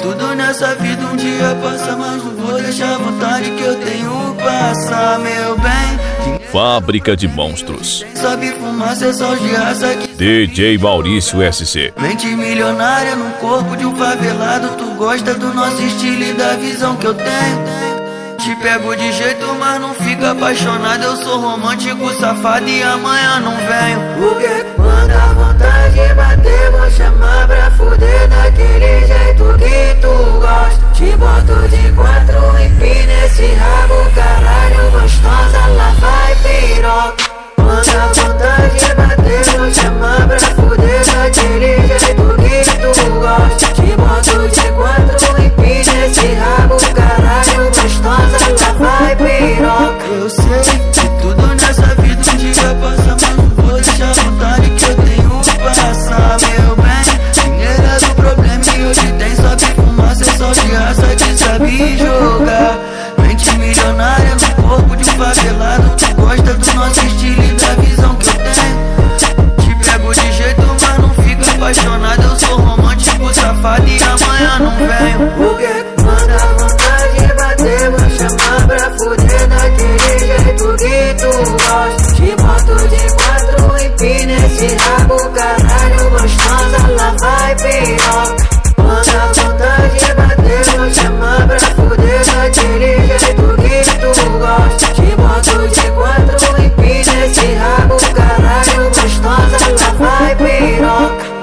tudo nessa vida um dia passa, mas não vou deixar a vontade que eu tenho passar, meu bem. Fábrica de Monstros. Sabe fumar, cê só de raça que DJ Maurício SC. mente milionária no corpo de um favelado. Tu gosta do nosso estilo e da visão que eu tenho. Te pego de jeito, mas não fica apaixonado. Eu sou romântico, safado e amanhã não venho. Porque quando a vontade bater, vou chamar pra fuder daquele jeito que tu gosta. Te boto de 4 e empina esse rabo, caralho, gostosa, lá vai piroca. Quando a vontade bater, vou chamar pra fuder daquele jeito que tu gosta. Te boto de 4 e empina esse rabo, caralho, gostosa, lá vai piroca. Eu sei que tudo nessa vida um dia passa, mas não vou deixar a vontade que eu tenho passar, meu bem. Dinheiro é do problema e hoje tem, sabe fumar, cê só de raça que sabe jogar. Mente milionária no corpo de um favelado. Tu gosta do nosso estilo e da visão que eu tenho. Te pego de jeito, mas não fica apaixonado. Eu sou romântico, safado e amanhã não venho. Porque quando a vontade bater, vou chamar pra fuder daquele jeito que tu gosta. Te boto de 4 e empina esse rabo, caralho, gostosa, lá vai piroca. Quando a vontade bater, vou chamar pra fuder daquele jeito que tu gosta. Te boto de 4 e empina esse rabo, caralho, gostosa, lá vai piroca.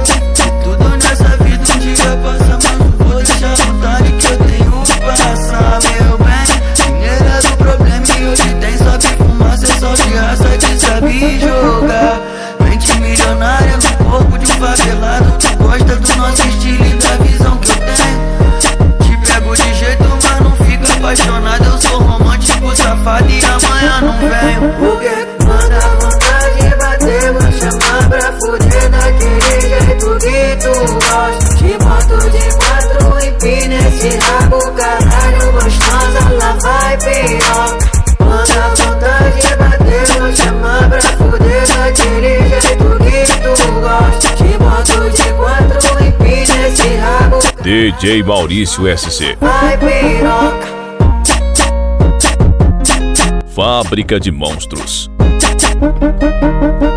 Tudo nessa vida um dia passa, mas não vou deixar a vontade que eu tenho passar, meu bem. Dinheiro é do problema e hoje tem, sabe fumar, cê só de raça que sabe jogar. Mente milionária no corpo de um favelado. Tu gosta do nosso estilo e da visão que eu tenho. Te pego de jeito, mas não fica apaixonado. Eu sou romântico, safado e amanhã não venho. Porque quando a vontade bater, vou chamar pra fuder daquele jeito que tu gosta. Te boto de 4 e empina esse rabo, caralho, gostosa, lá vai piroca. Quando a vontade bater, vou chamar pra fuder daquele jeito que tu gosta. Te boto de 4 e empina esse rabo, DJ Maurício SC. vai piroca. Fábrica de Monstros.